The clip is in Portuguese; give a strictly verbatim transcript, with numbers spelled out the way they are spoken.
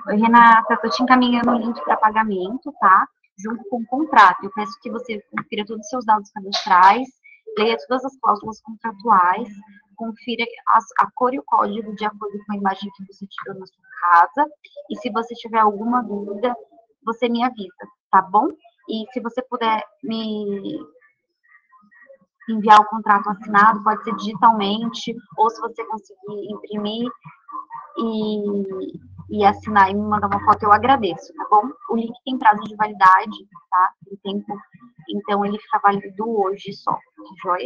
Oi, Renata, estou te encaminhando o link para pagamento, tá? Junto com o contrato. Eu peço que você confira todos os seus dados cadastrais, leia todas as cláusulas contratuais, confira as, a cor e o código de acordo com a imagem que você tirou na sua casa. E se você tiver alguma dúvida, você me avisa, tá bom? E se você puder me enviar o contrato assinado, pode ser digitalmente, ou se você conseguir imprimir e, e assinar e me mandar uma foto, eu agradeço, tá bom? O link tem prazo de validade, tá? Tem tempo, então ele fica válido hoje só, tá joia?